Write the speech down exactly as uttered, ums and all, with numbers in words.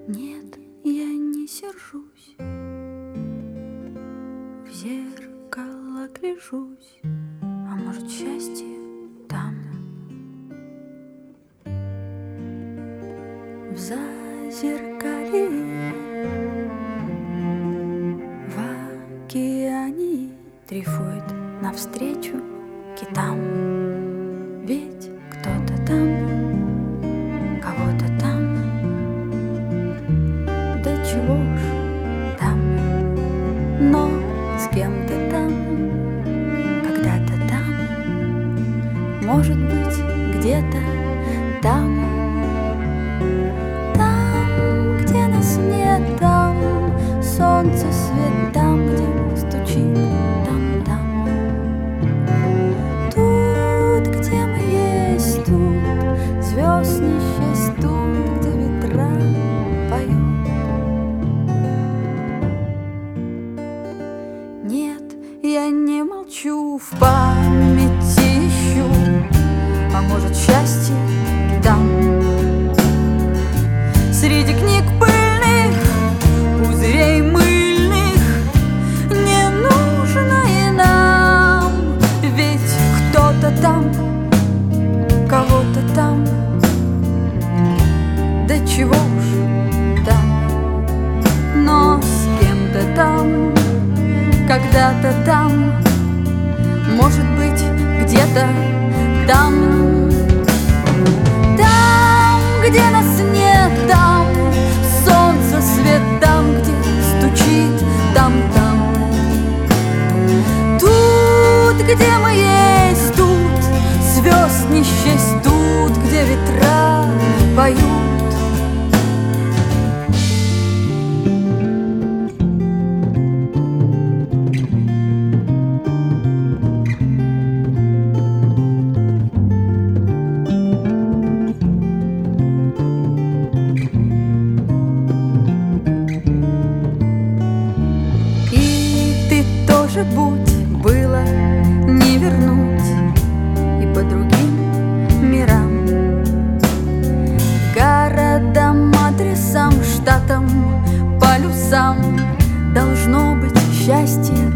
Нет, я не сержусь, в зеркало гляжусь, а может, счастье там, в зазеркалье, в океане дрейфует навстречу китам. Ведь кто-то там, кого-то там, да чего ж там, но с кем-то там, когда-то там, может быть, где-то там, там, где нас нет, там солнце свет, там, где стучит, там, там, тут, где мы есть, тут звезд не счесть, тут, где ветра поют. Нет, я не молчу, в памяти ищу, а может, счастье там. Среди книг пыльных, пузырей мыльных, не нужно и нам. Ведь кто-то там, кого-то там, да чего уж там, но с кем-то там, когда-то там, может быть, где-то там, там, где нас нет, там солнце свет, там, где стучит, там, там, тут, где мы есть, тут звезд не счесть, тут, где ветра поют. Будь, было не вернуть и по другим мирам, городам, адресам, штатам, полюсам должно быть счастье